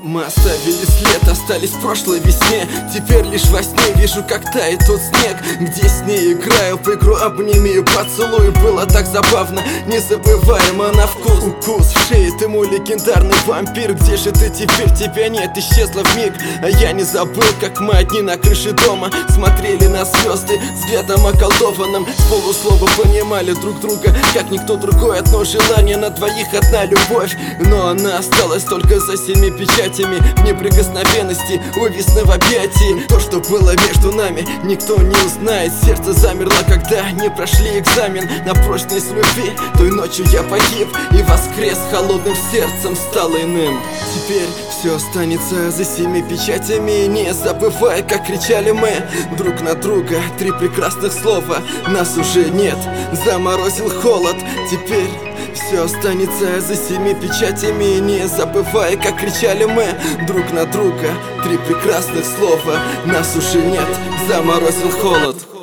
Мы оставили след, остались в прошлой весне. Теперь лишь во сне вижу, как тает тот снег, где с ней играю в игру обними и поцелуй. Было так забавно, незабываемо на вкус. Укус в шее, ты мой легендарный вампир. Где же ты теперь? Тебя нет, исчезла вмиг. А я не забыл, как мы одни на крыше дома смотрели на звезды взглядом околдованным. С полуслова понимали друг друга, как никто другой. Одно желание на двоих, одна любовь. Но она осталась только за 7 печатями. В неприкосновенности увисны в объятии. То, что было между нами, никто не узнает. Сердце замерло, когда не прошли экзамен на прочность любви. Той ночью я погиб и воскрес, холодным сердцем стал иным. Теперь все останется за 7 печатями. Не забывай, как кричали мы друг на друга. 3 прекрасных слова, нас уже нет. Заморозил холод, теперь все останется за 7 печатями. Не забывай, как кричали мы друг на друга. 3 прекрасных слова, нас уже нет. Заморозил холод.